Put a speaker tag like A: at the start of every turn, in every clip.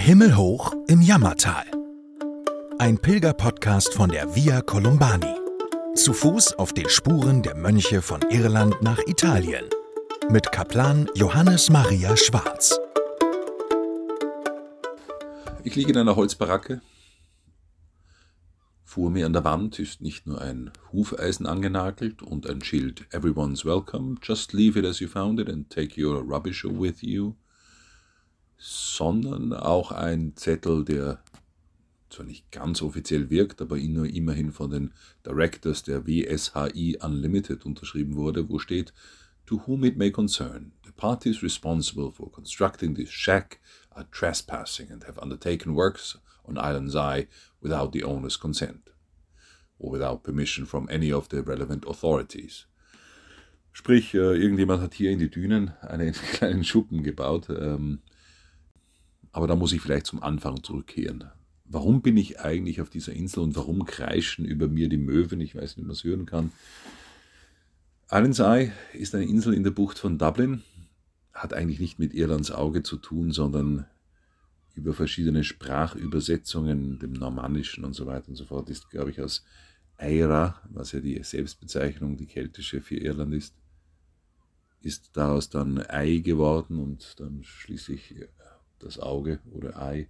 A: Himmelhoch im Jammertal. Ein Pilgerpodcast von der Via Columbani. Zu Fuß auf den Spuren der Mönche von Irland nach Italien. Mit Kaplan Johannes Maria Schwarz.
B: Ich liege in einer Holzbaracke. Vor mir an der Wand ist nicht nur ein Hufeisen angenagelt und ein Schild "Everyone's welcome, just leave it as you found it and take your rubbish with you", sondern auch ein Zettel, der zwar nicht ganz offiziell wirkt, aber nur immerhin von den Directors der WSHI Unlimited unterschrieben wurde, wo steht: "To whom it may concern, the parties responsible for constructing this shack are trespassing and have undertaken works on Island's Eye without the owner's consent or without permission from any of the relevant authorities." Sprich, irgendjemand hat hier in die Dünen einen kleinen Schuppen gebaut, aber da muss ich vielleicht zum Anfang zurückkehren. Warum bin ich eigentlich auf dieser Insel und warum kreischen über mir die Möwen? Ich weiß nicht, ob man es hören kann. Island's Eye ist eine Insel in der Bucht von Dublin, hat eigentlich nicht mit Irlands Auge zu tun, sondern über verschiedene Sprachübersetzungen, dem Normannischen und so weiter und so fort, ist, glaube ich, aus Eira, was ja die Selbstbezeichnung, die keltische für Irland ist daraus dann Ei geworden und dann schließlich das Auge oder Ei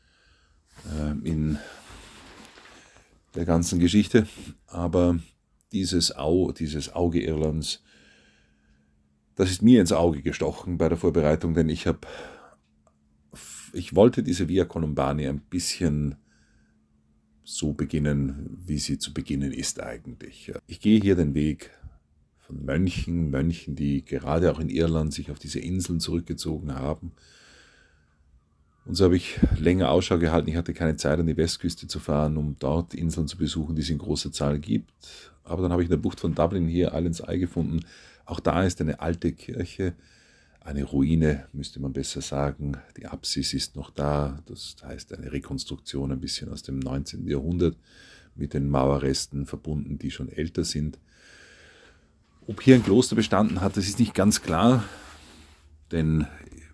B: in der ganzen Geschichte. Aber dieses Auge Irlands, das ist mir ins Auge gestochen bei der Vorbereitung, denn ich wollte diese Via Columbani ein bisschen so beginnen, wie sie zu beginnen ist eigentlich. Ich gehe hier den Weg von Mönchen, die gerade auch in Irland sich auf diese Inseln zurückgezogen haben. Und so habe ich länger Ausschau gehalten. Ich hatte keine Zeit, an die Westküste zu fahren, um dort Inseln zu besuchen, die es in großer Zahl gibt. Aber dann habe ich in der Bucht von Dublin hier Island's Eye gefunden. Auch da ist eine alte Kirche, eine Ruine, müsste man besser sagen. Die Apsis ist noch da. Das heißt eine Rekonstruktion ein bisschen aus dem 19. Jahrhundert mit den Mauerresten verbunden, die schon älter sind. Ob hier ein Kloster bestanden hat, das ist nicht ganz klar, denn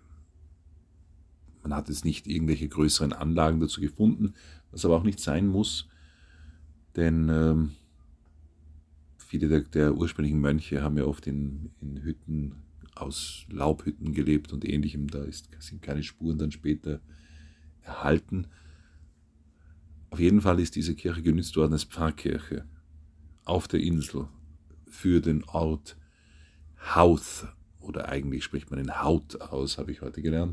B: man hat jetzt nicht irgendwelche größeren Anlagen dazu gefunden, was aber auch nicht sein muss, denn viele der ursprünglichen Mönche haben ja oft in Hütten aus Laubhütten gelebt und Ähnlichem. Da sind keine Spuren dann später erhalten. Auf jeden Fall ist diese Kirche genützt worden als Pfarrkirche auf der Insel für den Ort Howth, oder eigentlich spricht man in Haut aus, habe ich heute gelernt.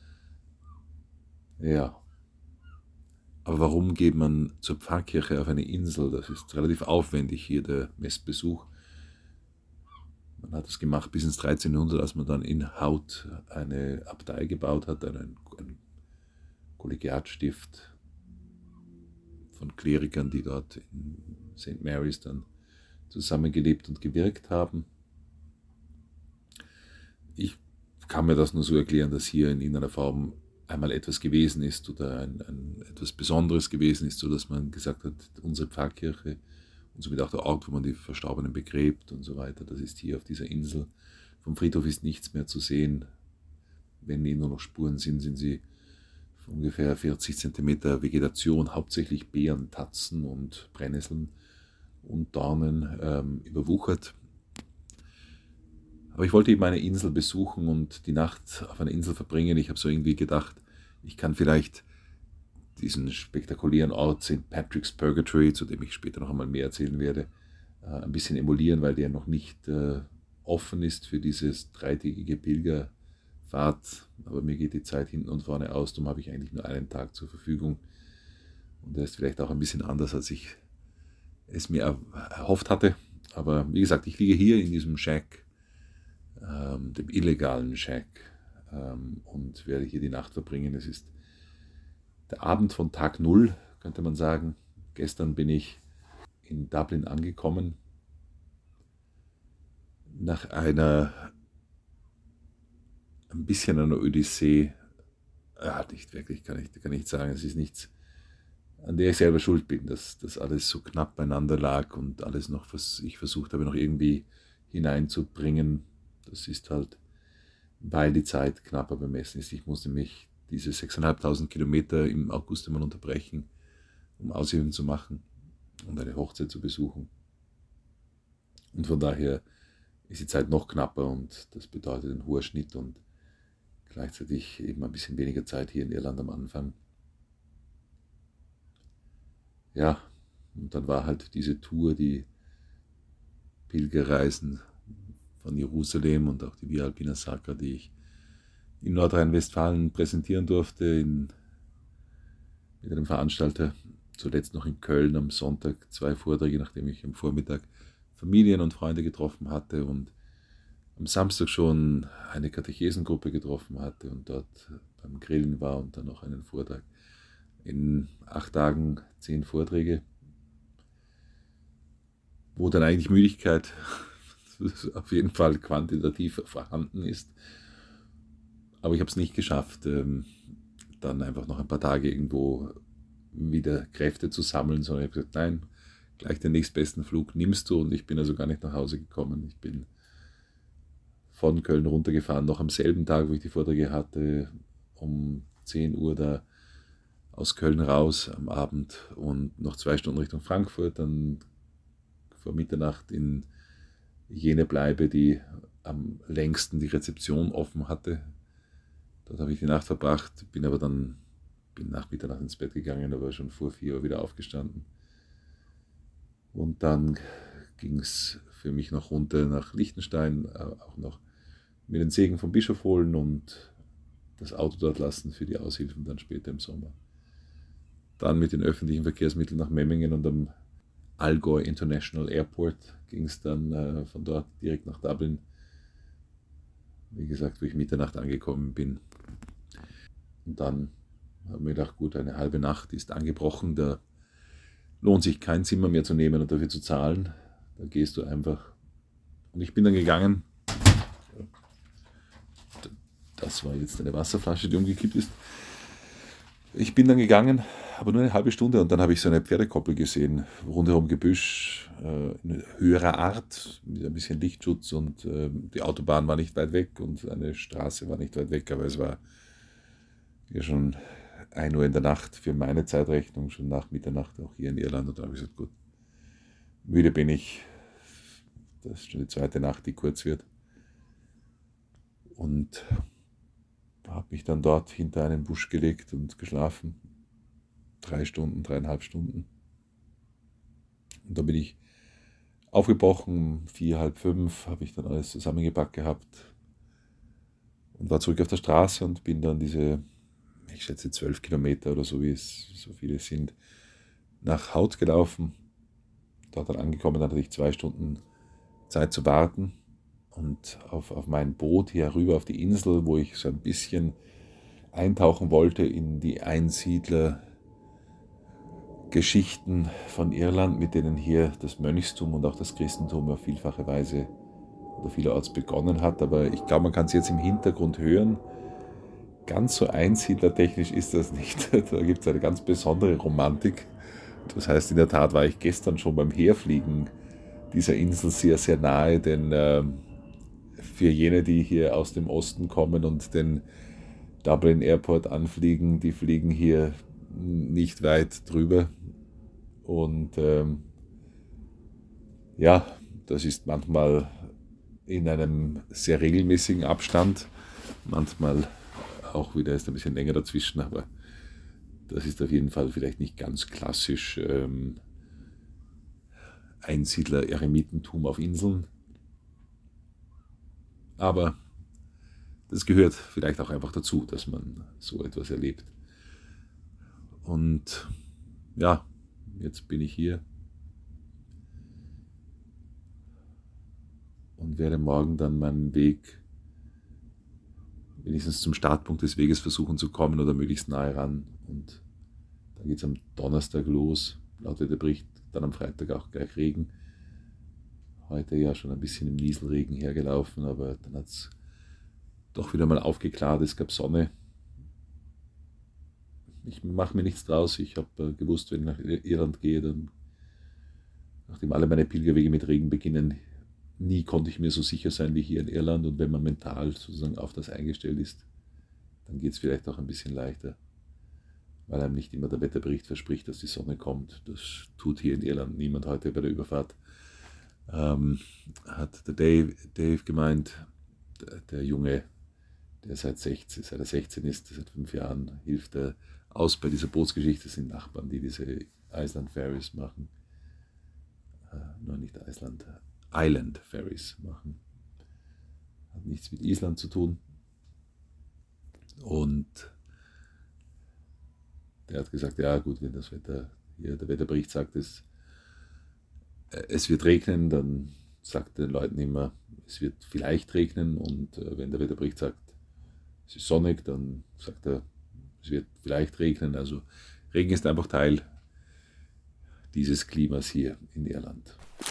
B: Ja, aber warum geht man zur Pfarrkirche auf eine Insel? Das ist relativ aufwendig hier, der Messbesuch. Man hat es gemacht bis ins 13. Jahrhundert, als man dann in Haut eine Abtei gebaut hat, ein Kollegiatstift von Klerikern, die dort in St. Mary's dann zusammengelebt und gewirkt haben. Ich kann mir das nur so erklären, dass hier in irgendeiner Form einmal etwas gewesen ist oder ein etwas Besonderes gewesen ist, sodass man gesagt hat, unsere Pfarrkirche und somit auch der Ort, wo man die Verstorbenen begräbt und so weiter, das ist hier auf dieser Insel. Vom Friedhof ist nichts mehr zu sehen. Wenn nur noch Spuren sind, sind sie von ungefähr 40 cm Vegetation, hauptsächlich Beeren, Tatzen und Brennnesseln und Dornen überwuchert. Aber ich wollte eben eine Insel besuchen und die Nacht auf einer Insel verbringen. Ich habe so irgendwie gedacht, ich kann vielleicht diesen spektakulären Ort St. Patrick's Purgatory, zu dem ich später noch einmal mehr erzählen werde, ein bisschen emulieren, weil der noch nicht offen ist für dieses dreitägige Pilgerfahrt. Aber mir geht die Zeit hinten und vorne aus, darum habe ich eigentlich nur einen Tag zur Verfügung. Und der ist vielleicht auch ein bisschen anders, als ich es mir erhofft hatte. Aber wie gesagt, ich liege hier in diesem Shack, dem illegalen Shack, und werde hier die Nacht verbringen. Es ist der Abend von Tag 0, könnte man sagen. Gestern bin ich in Dublin angekommen. Nach ein bisschen einer Odyssee, nicht wirklich, kann ich nicht sagen. Es ist nichts, an der ich selber schuld bin, dass das alles so knapp beieinander lag und alles noch, was ich versucht habe, noch irgendwie hineinzubringen. Das ist halt, weil die Zeit knapper bemessen ist. Ich muss nämlich diese 6.500 Kilometer im August einmal unterbrechen, um Aushilfen zu machen und eine Hochzeit zu besuchen. Und von daher ist die Zeit noch knapper und das bedeutet ein hoher Schnitt und gleichzeitig eben ein bisschen weniger Zeit hier in Irland am Anfang. Ja, und dann war halt diese Tour, die Pilgerreisen von Jerusalem und auch die Via Alpina Sacra, die ich in Nordrhein-Westfalen präsentieren durfte mit einem Veranstalter. Zuletzt noch in Köln am Sonntag 2 Vorträge, nachdem ich am Vormittag Familien und Freunde getroffen hatte und am Samstag schon eine Katechesengruppe getroffen hatte und dort beim Grillen war und dann noch einen Vortrag. In 8 Tagen 10 Vorträge, wo dann eigentlich Müdigkeit auf jeden Fall quantitativ vorhanden ist. Aber ich habe es nicht geschafft, dann einfach noch ein paar Tage irgendwo wieder Kräfte zu sammeln, sondern ich habe gesagt, nein, gleich den nächstbesten Flug nimmst du und ich bin also gar nicht nach Hause gekommen. Ich bin von Köln runtergefahren, noch am selben Tag, wo ich die Vorträge hatte, um 10 Uhr da aus Köln raus am Abend und noch 2 Stunden Richtung Frankfurt, dann vor Mitternacht in jene Bleibe, die am längsten die Rezeption offen hatte. Dort habe ich die Nacht verbracht, bin nach Mitternacht ins Bett gegangen, aber schon vor 4 Uhr wieder aufgestanden. Und dann ging es für mich noch runter nach Liechtenstein, auch noch mir den Segen vom Bischof holen und das Auto dort lassen für die Aushilfen dann später im Sommer. Dann mit den öffentlichen Verkehrsmitteln nach Memmingen und am Allgäu International Airport ging es dann von dort direkt nach Dublin. Wie gesagt, wo ich Mitternacht angekommen bin. Und dann habe ich mir gedacht, gut, eine halbe Nacht ist angebrochen, da lohnt sich kein Zimmer mehr zu nehmen und dafür zu zahlen. Da gehst du einfach. Und ich bin dann gegangen. Das war jetzt eine Wasserflasche, die umgekippt ist. Ich bin dann gegangen, aber nur eine halbe Stunde und dann habe ich so eine Pferdekoppel gesehen, rundherum Gebüsch, in höherer Art, mit ein bisschen Lichtschutz und die Autobahn war nicht weit weg und eine Straße war nicht weit weg, aber es war ja schon 1 Uhr in der Nacht für meine Zeitrechnung, schon nach Mitternacht auch hier in Irland und da habe ich gesagt, gut, müde bin ich, das ist schon die 2. Nacht, die kurz wird und habe mich dann dort hinter einen Busch gelegt und geschlafen. 3 Stunden, 3,5 Stunden. Und dann bin ich aufgebrochen, um 4, halb 5, habe ich dann alles zusammengepackt gehabt und war zurück auf der Straße und bin dann diese, ich schätze 12 Kilometer oder so, wie es so viele sind, nach Hout gelaufen. Dort dann angekommen, dann hatte ich 2 Stunden Zeit zu warten. Und auf mein Boot hier rüber auf die Insel, wo ich so ein bisschen eintauchen wollte in die Einsiedlergeschichten von Irland, mit denen hier das Mönchstum und auch das Christentum auf vielfache Weise oder vielerorts begonnen hat. Aber ich glaube, man kann es jetzt im Hintergrund hören. Ganz so einsiedlertechnisch ist das nicht. Da gibt es eine ganz besondere Romantik. Das heißt, in der Tat war ich gestern schon beim Herfliegen dieser Insel sehr, sehr nahe, denn für jene, die hier aus dem Osten kommen und den Dublin Airport anfliegen, die fliegen hier nicht weit drüber. Und ja, das ist manchmal in einem sehr regelmäßigen Abstand, manchmal auch wieder ist ein bisschen länger dazwischen, aber das ist auf jeden Fall vielleicht nicht ganz klassisch Einsiedler-Eremitentum auf Inseln. Aber das gehört vielleicht auch einfach dazu, dass man so etwas erlebt. Und ja, jetzt bin ich hier und werde morgen dann meinen Weg wenigstens zum Startpunkt des Weges versuchen zu kommen oder möglichst nahe ran. Und dann geht es am Donnerstag los, laut Wetterbericht, dann am Freitag auch gleich Regen. Heute ja schon ein bisschen im Nieselregen hergelaufen, aber dann hat es doch wieder mal aufgeklärt, es gab Sonne. Ich mache mir nichts draus, ich habe gewusst, wenn ich nach Irland gehe, dann, nachdem alle meine Pilgerwege mit Regen beginnen, nie konnte ich mir so sicher sein wie hier in Irland und wenn man mental sozusagen auf das eingestellt ist, dann geht es vielleicht auch ein bisschen leichter, weil einem nicht immer der Wetterbericht verspricht, dass die Sonne kommt. Das tut hier in Irland niemand. Heute bei der Überfahrt hat der Dave gemeint, der Junge, der seit er 16 ist, seit 5 Jahren, hilft er aus bei dieser Bootsgeschichte. Das sind Nachbarn, die diese Island Ferries machen. Nein, nicht Island Ferries machen. Hat nichts mit Island zu tun. Und der hat gesagt, ja gut, wenn das Wetter, hier der Wetterbericht sagt, es wird regnen, dann sagt den Leuten immer, es wird vielleicht regnen, und wenn der Wetterbericht sagt, es ist sonnig, dann sagt er, es wird vielleicht regnen. Also Regen ist einfach Teil dieses Klimas hier in Irland.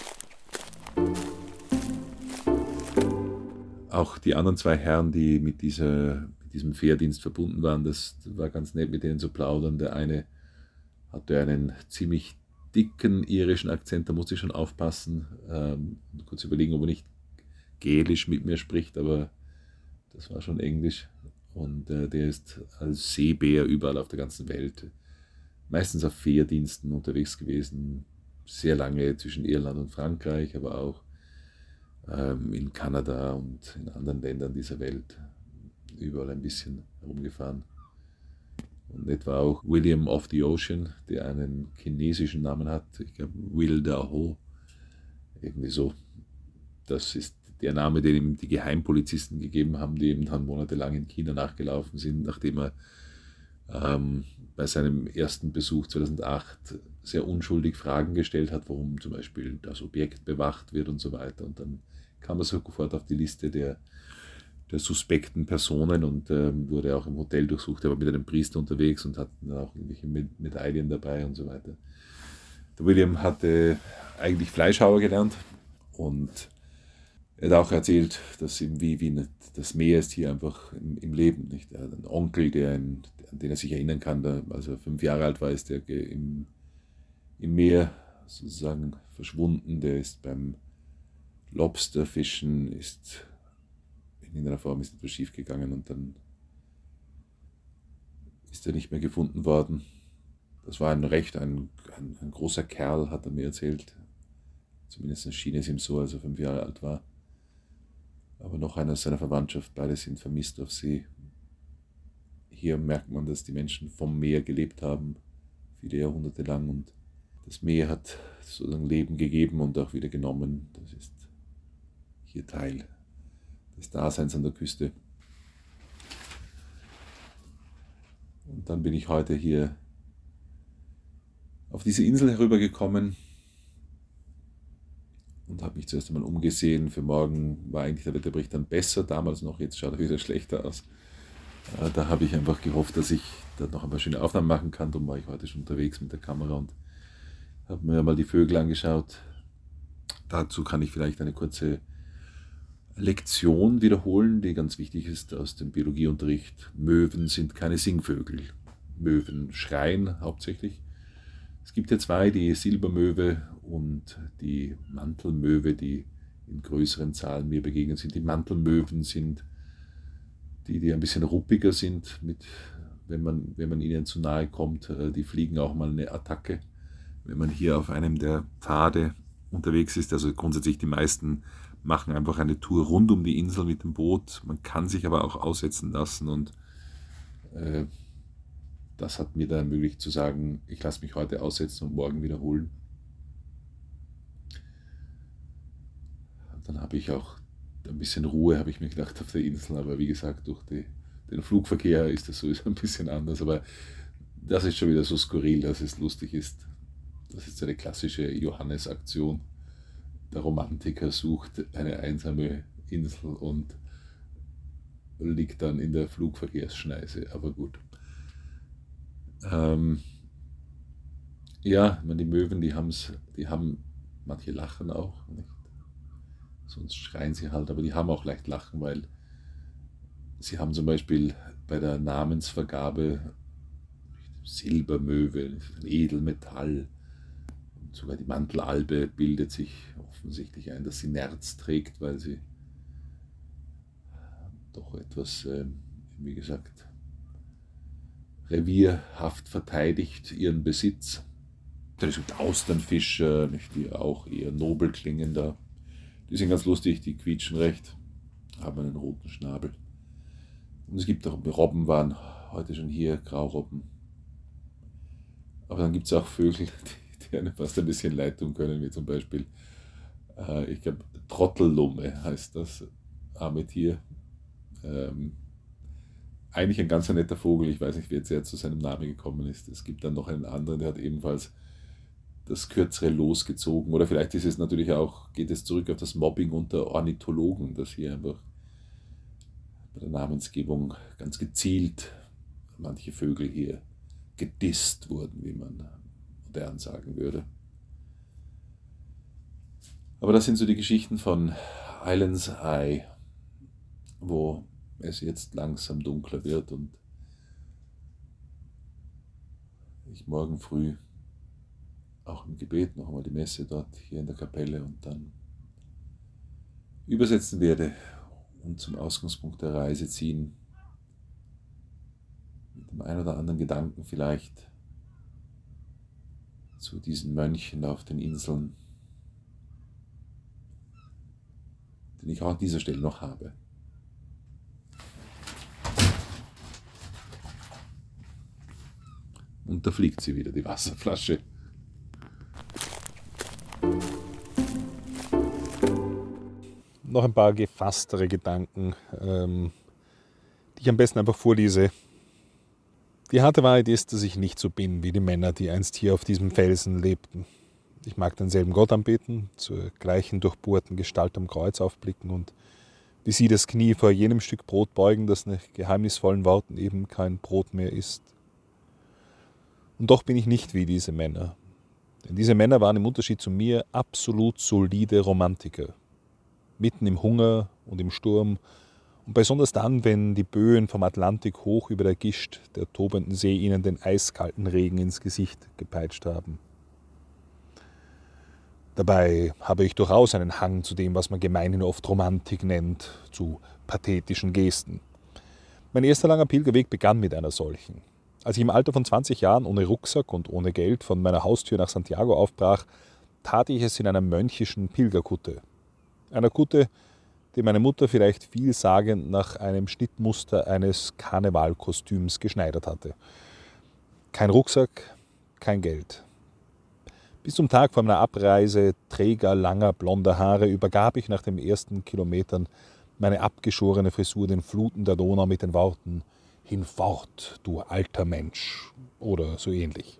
B: Auch die anderen 2 Herren, die mit diesem Fährdienst verbunden waren, das war ganz nett, mit denen zu plaudern. Der eine hatte einen ziemlich dicken irischen Akzent, da musste ich schon aufpassen, kurz überlegen, ob er nicht Gälisch mit mir spricht, aber das war schon Englisch. Und der ist als Seebär überall auf der ganzen Welt, meistens auf Fährdiensten unterwegs gewesen, sehr lange zwischen Irland und Frankreich, aber auch in Kanada und in anderen Ländern dieser Welt, überall ein bisschen herumgefahren. Und etwa auch William of the Ocean, der einen chinesischen Namen hat, ich glaube Will Da Ho, irgendwie so. Das ist der Name, den ihm die Geheimpolizisten gegeben haben, die eben dann monatelang in China nachgelaufen sind, nachdem er bei seinem ersten Besuch 2008 sehr unschuldig Fragen gestellt hat, warum zum Beispiel das Objekt bewacht wird und so weiter. Und dann kam er sofort auf die Liste der suspekten Personen und wurde auch im Hotel durchsucht. Er war mit einem Priester unterwegs und hat dann auch irgendwelche Medaillen dabei und so weiter. Der William hatte eigentlich Fleischhauer gelernt und er hat auch erzählt, dass ihm wie das Meer ist hier einfach im Leben. Nicht? Er hat einen Onkel, an den er sich erinnern kann, als er 5 Jahre alt war, ist er im Meer sozusagen verschwunden. Der ist beim Lobsterfischen, ist in irgendeiner Form etwas schief gegangen und dann ist er nicht mehr gefunden worden. Das war ein großer Kerl, hat er mir erzählt. Zumindest schien es ihm so, als er 5 Jahre alt war. Aber noch einer aus seiner Verwandtschaft, beide sind vermisst auf See. Hier merkt man, dass die Menschen vom Meer gelebt haben, viele Jahrhunderte lang, und das Meer hat sozusagen Leben gegeben und auch wieder genommen. Das ist hier Teil des Daseins an der Küste. Und dann bin ich heute hier auf diese Insel herübergekommen und habe mich zuerst einmal umgesehen. Für morgen war eigentlich der Wetterbericht dann besser, damals noch, jetzt schaut er wieder schlechter aus. Da habe ich einfach gehofft, dass ich da noch ein paar schöne Aufnahmen machen kann. Darum war ich heute schon unterwegs mit der Kamera und habe mir mal die Vögel angeschaut. Dazu kann ich vielleicht eine kurze Lektion wiederholen, die ganz wichtig ist aus dem Biologieunterricht. Möwen sind keine Singvögel. Möwen schreien hauptsächlich. Es gibt ja 2, die Silbermöwe und die Mantelmöwe, die in größeren Zahlen mir begegnet sind. Die Mantelmöwen sind die ein bisschen ruppiger sind, wenn man ihnen zu nahe kommt. Die fliegen auch mal eine Attacke, wenn man hier auf einem der Pfade unterwegs ist. Also grundsätzlich die meisten machen einfach eine Tour rund um die Insel mit dem Boot. Man kann sich aber auch aussetzen lassen und das hat mir dann ermöglicht zu sagen, ich lasse mich heute aussetzen und morgen wiederholen. Dann habe ich auch ein bisschen Ruhe, habe ich mir gedacht, auf der Insel, aber wie gesagt, durch den Flugverkehr ist das sowieso ein bisschen anders, aber das ist schon wieder so skurril, dass es lustig ist. Das ist eine klassische Johannes-Aktion. Der Romantiker sucht eine einsame Insel und liegt dann in der Flugverkehrsschneise, aber gut. Ja, die Möwen, die haben, manche lachen auch, nicht? Sonst schreien sie halt, aber die haben auch leicht Lachen, weil sie haben zum Beispiel bei der Namensvergabe Silbermöwe, das ist ein Edelmetall, und sogar die Mantelalbe bildet sich offensichtlich ein, dass sie Nerz trägt, weil sie doch etwas, wie gesagt, revierhaft verteidigt ihren Besitz. Es gibt Austernfischer, die auch eher nobel klingen da. Die sind ganz lustig, die quietschen recht, haben einen roten Schnabel. Und es gibt auch Robben, waren heute schon hier, Graurobben. Aber dann gibt es auch Vögel, die einem fast ein bisschen leid tun können, wie zum Beispiel, ich glaube, Trottellumme heißt das, arme Tier. Eigentlich ein ganz netter Vogel, ich weiß nicht, wie jetzt er zu seinem Namen gekommen ist. Es gibt dann noch einen anderen, der hat ebenfalls das kürzere Los gezogen. Oder vielleicht ist es natürlich auch, geht es zurück auf das Mobbing unter Ornithologen, dass hier einfach bei der Namensgebung ganz gezielt manche Vögel hier gedisst wurden, wie man modern sagen würde. Aber das sind so die Geschichten von Islands Eye, wo es jetzt langsam dunkler wird und ich morgen früh auch im Gebet noch einmal die Messe dort hier in der Kapelle und dann übersetzen werde und zum Ausgangspunkt der Reise ziehen. Mit dem einen oder anderen Gedanken vielleicht zu diesen Mönchen auf den Inseln, den ich auch an dieser Stelle noch habe. Und da fliegt sie wieder, die Wasserflasche.
C: Noch ein paar gefasstere Gedanken, die ich am besten einfach vorlese. Die harte Wahrheit ist, dass ich nicht so bin wie die Männer, die einst hier auf diesem Felsen lebten. Ich mag denselben Gott anbeten, zur gleichen durchbohrten Gestalt am Kreuz aufblicken und wie sie das Knie vor jenem Stück Brot beugen, das nach geheimnisvollen Worten eben kein Brot mehr ist. Und doch bin ich nicht wie diese Männer. Denn diese Männer waren im Unterschied zu mir absolut solide Romantiker. Mitten im Hunger und im Sturm und besonders dann, wenn die Böen vom Atlantik hoch über der Gischt der tobenden See ihnen den eiskalten Regen ins Gesicht gepeitscht haben. Dabei habe ich durchaus einen Hang zu dem, was man gemeinhin oft Romantik nennt, zu pathetischen Gesten. Mein erster langer Pilgerweg begann mit einer solchen. Als ich im Alter von 20 Jahren ohne Rucksack und ohne Geld von meiner Haustür nach Santiago aufbrach, tat ich es in einer mönchischen Pilgerkutte. Einer Kutte, die meine Mutter vielleicht vielsagend nach einem Schnittmuster eines Karnevalkostüms geschneidert hatte. Kein Rucksack, kein Geld. Bis zum Tag vor meiner Abreise, Träger langer blonder Haare, übergab ich nach den ersten Kilometern meine abgeschorene Frisur den Fluten der Donau mit den Worten »Hinfort, du alter Mensch« oder so ähnlich.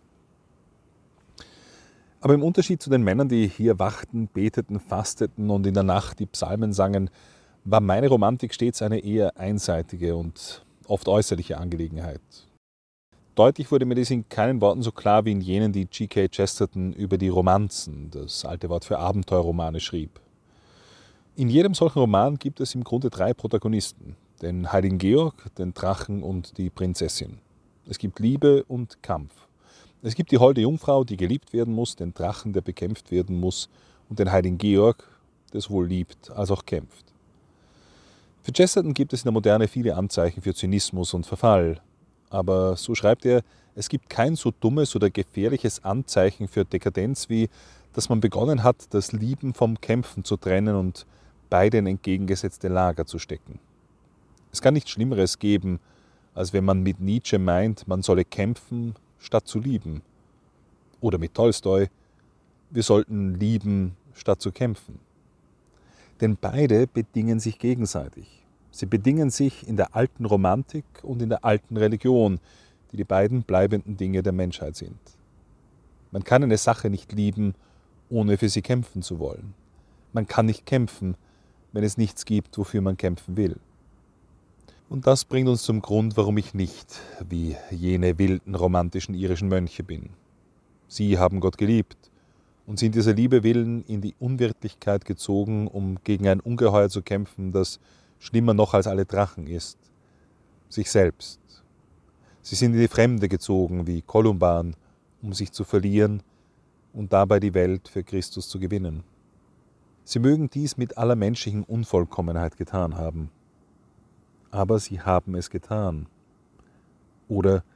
C: Aber im Unterschied zu den Männern, die hier wachten, beteten, fasteten und in der Nacht die Psalmen sangen, war meine Romantik stets eine eher einseitige und oft äußerliche Angelegenheit. Deutlich wurde mir dies in keinen Worten so klar wie in jenen, die G.K. Chesterton über die Romanzen, das alte Wort für Abenteuerromane, schrieb. In jedem solchen Roman gibt es im Grunde 3 Protagonisten, den Heiligen Georg, den Drachen und die Prinzessin. Es gibt Liebe und Kampf. Es gibt die holde Jungfrau, die geliebt werden muss, den Drachen, der bekämpft werden muss, und den Heiligen Georg, der sowohl liebt als auch kämpft. Für Chesterton gibt es in der Moderne viele Anzeichen für Zynismus und Verfall. Aber so schreibt er, es gibt kein so dummes oder gefährliches Anzeichen für Dekadenz wie, dass man begonnen hat, das Lieben vom Kämpfen zu trennen und beide in entgegengesetzte Lager zu stecken. Es kann nichts Schlimmeres geben, als wenn man mit Nietzsche meint, man solle kämpfen, statt zu lieben. Oder mit Tolstoi, wir sollten lieben, statt zu kämpfen. Denn beide bedingen sich gegenseitig. Sie bedingen sich in der alten Romantik und in der alten Religion, die die beiden bleibenden Dinge der Menschheit sind. Man kann eine Sache nicht lieben, ohne für sie kämpfen zu wollen. Man kann nicht kämpfen, wenn es nichts gibt, wofür man kämpfen will. Und das bringt uns zum Grund, warum ich nicht wie jene wilden romantischen irischen Mönche bin. Sie haben Gott geliebt und sind dieser Liebe willen in die Unwirtlichkeit gezogen, um gegen ein Ungeheuer zu kämpfen, das schlimmer noch als alle Drachen ist, sich selbst. Sie sind in die Fremde gezogen wie Kolumban, um sich zu verlieren und dabei die Welt für Christus zu gewinnen. Sie mögen dies mit aller menschlichen Unvollkommenheit getan haben. Aber sie haben es getan. Oder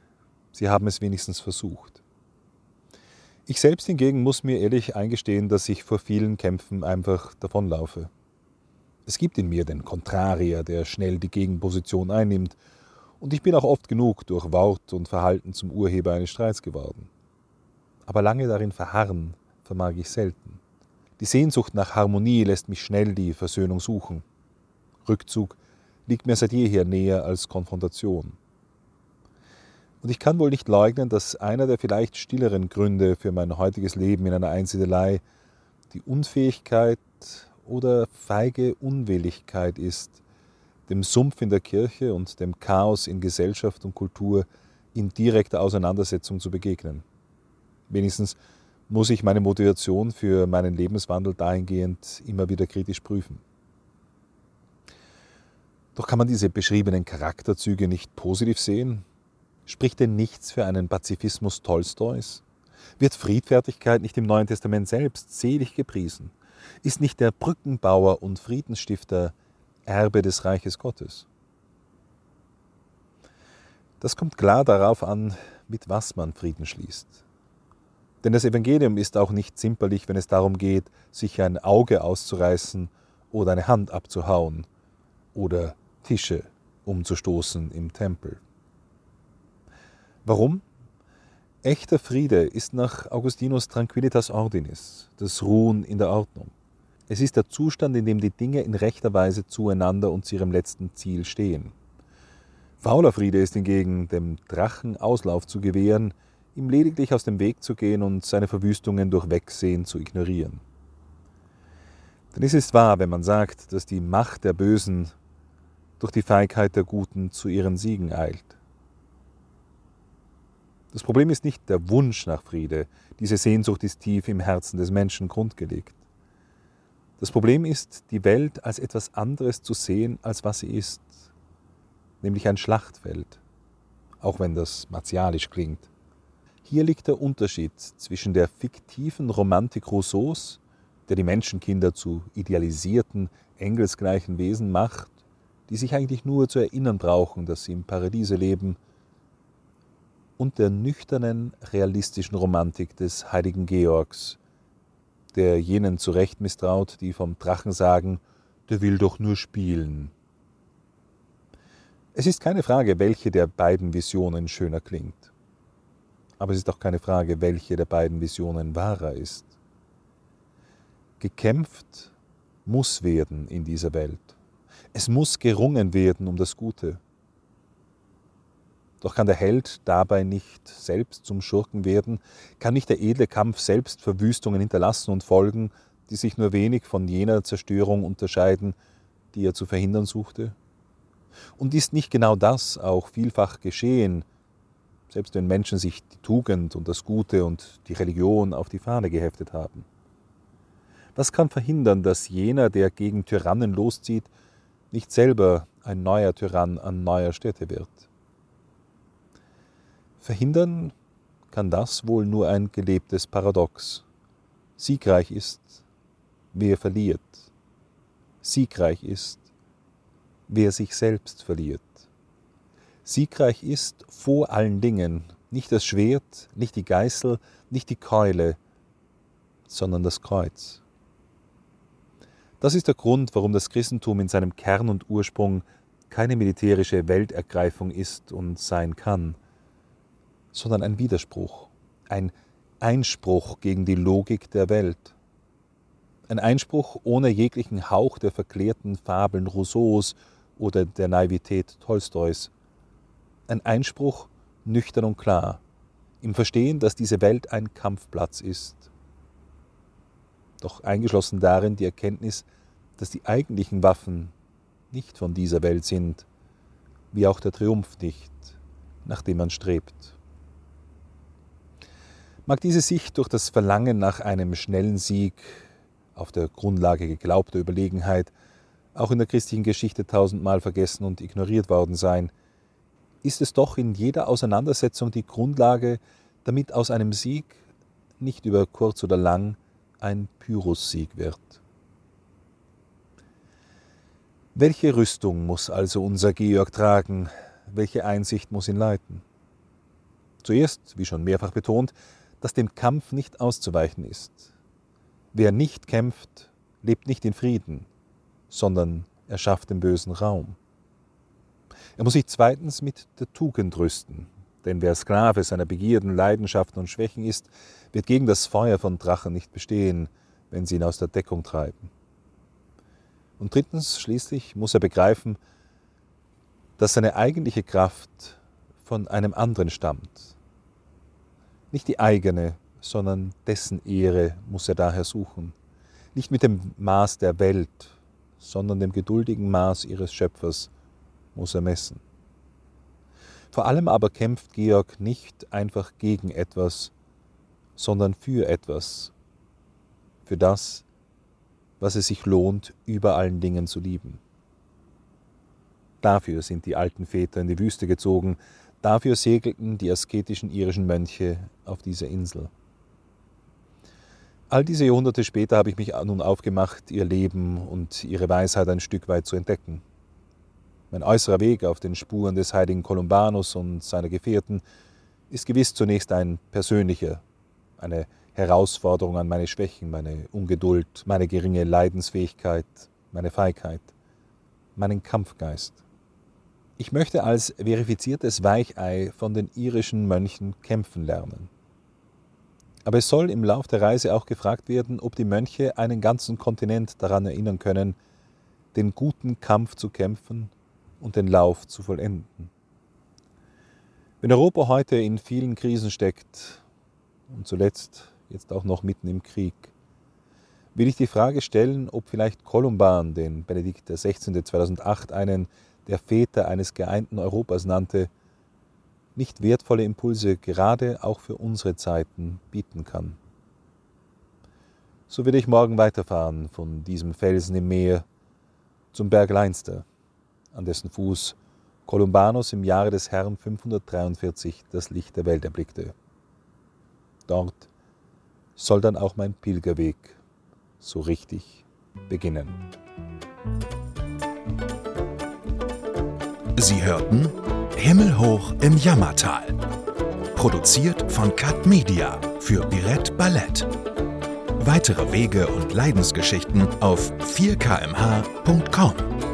C: Sie haben es wenigstens versucht. Ich selbst hingegen muss mir ehrlich eingestehen, dass ich vor vielen Kämpfen einfach davonlaufe. Es gibt in mir den Kontrarier, der schnell die Gegenposition einnimmt, und ich bin auch oft genug durch Wort und Verhalten zum Urheber eines Streits geworden. Aber lange darin verharren vermag ich selten. Die Sehnsucht nach Harmonie lässt mich schnell die Versöhnung suchen. Rückzug liegt mir seit jeher näher als Konfrontation. Und ich kann wohl nicht leugnen, dass einer der vielleicht stilleren Gründe für mein heutiges Leben in einer Einsiedelei die Unfähigkeit oder feige Unwilligkeit ist, dem Sumpf in der Kirche und dem Chaos in Gesellschaft und Kultur in direkter Auseinandersetzung zu begegnen. Wenigstens muss ich meine Motivation für meinen Lebenswandel dahingehend immer wieder kritisch prüfen. Doch kann man diese beschriebenen Charakterzüge nicht positiv sehen? Spricht denn nichts für einen Pazifismus Tolstois? Wird Friedfertigkeit nicht im Neuen Testament selbst selig gepriesen? Ist nicht der Brückenbauer und Friedensstifter Erbe des Reiches Gottes? Das kommt klar darauf an, mit was man Frieden schließt. Denn das Evangelium ist auch nicht zimperlich, wenn es darum geht, sich ein Auge auszureißen oder eine Hand abzuhauen oder Tische umzustoßen im Tempel. Warum? Echter Friede ist nach Augustinus Tranquillitas Ordinis, das Ruhen in der Ordnung. Es ist der Zustand, in dem die Dinge in rechter Weise zueinander und zu ihrem letzten Ziel stehen. Fauler Friede ist hingegen, dem Drachen Auslauf zu gewähren, ihm lediglich aus dem Weg zu gehen und seine Verwüstungen durch Wegsehen zu ignorieren. Denn es ist wahr, wenn man sagt, dass die Macht der Bösen durch die Feigheit der Guten zu ihren Siegen eilt. Das Problem ist nicht der Wunsch nach Friede, diese Sehnsucht ist tief im Herzen des Menschen grundgelegt. Das Problem ist, die Welt als etwas anderes zu sehen, als was sie ist, nämlich ein Schlachtfeld, auch wenn das martialisch klingt. Hier liegt der Unterschied zwischen der fiktiven Romantik Rousseaus, der die Menschenkinder zu idealisierten, engelsgleichen Wesen macht, die sich eigentlich nur zu erinnern brauchen, dass sie im Paradiese leben, und der nüchternen, realistischen Romantik des heiligen Georgs, der jenen zu Recht misstraut, die vom Drachen sagen, der will doch nur spielen. Es ist keine Frage, welche der beiden Visionen schöner klingt. Aber es ist auch keine Frage, welche der beiden Visionen wahrer ist. Gekämpft muss werden in dieser Welt. Es muss gerungen werden um das Gute. Doch kann der Held dabei nicht selbst zum Schurken werden? Kann nicht der edle Kampf selbst Verwüstungen hinterlassen und Folgen, die sich nur wenig von jener Zerstörung unterscheiden, die er zu verhindern suchte? Und ist nicht genau das auch vielfach geschehen, selbst wenn Menschen sich die Tugend und das Gute und die Religion auf die Fahne geheftet haben? Was kann verhindern, dass jener, der gegen Tyrannen loszieht, nicht selber ein neuer Tyrann an neuer Stätte wird? Verhindern kann das wohl nur ein gelebtes Paradox. Siegreich ist, wer verliert. Siegreich ist, wer sich selbst verliert. Siegreich ist vor allen Dingen nicht das Schwert, nicht die Geißel, nicht die Keule, sondern das Kreuz. Das ist der Grund, warum das Christentum in seinem Kern und Ursprung keine militärische Weltergreifung ist und sein kann, sondern ein Widerspruch, ein Einspruch gegen die Logik der Welt. Ein Einspruch ohne jeglichen Hauch der verklärten Fabeln Rousseaus oder der Naivität Tolstois. Ein Einspruch nüchtern und klar, im Verstehen, dass diese Welt ein Kampfplatz ist. Doch eingeschlossen darin die Erkenntnis, dass die eigentlichen Waffen nicht von dieser Welt sind, wie auch der Triumph nicht, nach dem man strebt. Mag diese Sicht durch das Verlangen nach einem schnellen Sieg auf der Grundlage geglaubter Überlegenheit auch in der christlichen Geschichte tausendmal vergessen und ignoriert worden sein, ist es doch in jeder Auseinandersetzung die Grundlage, damit aus einem Sieg nicht über kurz oder lang ein Pyrrhussieg wird. Welche Rüstung muss also unser Georg tragen? Welche Einsicht muss ihn leiten? Zuerst, wie schon mehrfach betont, dass dem Kampf nicht auszuweichen ist. Wer nicht kämpft, lebt nicht in Frieden, sondern er schafft dem Bösen Raum. Er muss sich zweitens mit der Tugend rüsten, denn wer Sklave seiner Begierden, Leidenschaften und Schwächen ist, wird gegen das Feuer von Drachen nicht bestehen, wenn sie ihn aus der Deckung treiben. Und drittens, schließlich, muss er begreifen, dass seine eigentliche Kraft von einem anderen stammt. Nicht die eigene, sondern dessen Ehre muss er daher suchen. Nicht mit dem Maß der Welt, sondern dem geduldigen Maß ihres Schöpfers muss er messen. Vor allem aber kämpft Georg nicht einfach gegen etwas, sondern für etwas, für das, was es sich lohnt, über allen Dingen zu lieben. Dafür sind die alten Väter in die Wüste gezogen, dafür segelten die asketischen irischen Mönche auf dieser Insel. All diese Jahrhunderte später habe ich mich nun aufgemacht, ihr Leben und ihre Weisheit ein Stück weit zu entdecken. Mein äußerer Weg auf den Spuren des heiligen Columbanus und seiner Gefährten ist gewiss zunächst ein persönlicher, eine Herausforderung an meine Schwächen, meine Ungeduld, meine geringe Leidensfähigkeit, meine Feigheit, meinen Kampfgeist. Ich möchte als verifiziertes Weichei von den irischen Mönchen kämpfen lernen. Aber es soll im Lauf der Reise auch gefragt werden, ob die Mönche einen ganzen Kontinent daran erinnern können, den guten Kampf zu kämpfen und den Lauf zu vollenden. Wenn Europa heute in vielen Krisen steckt und zuletzt jetzt auch noch mitten im Krieg, will ich die Frage stellen, ob vielleicht Kolumban, den Benedikt XVI. 2008 einen der Väter eines geeinten Europas nannte, nicht wertvolle Impulse gerade auch für unsere Zeiten bieten kann. So werde ich morgen weiterfahren von diesem Felsen im Meer zum Berg Leinster, an dessen Fuß Columbanus im Jahre des Herrn 543 das Licht der Welt erblickte. Dort soll dann auch mein Pilgerweg so richtig beginnen.
A: Sie hörten Himmelhoch im Jammertal. Produziert von Cut Media für Birett Ballett. Weitere Wege und Leidensgeschichten auf 4kmh.com.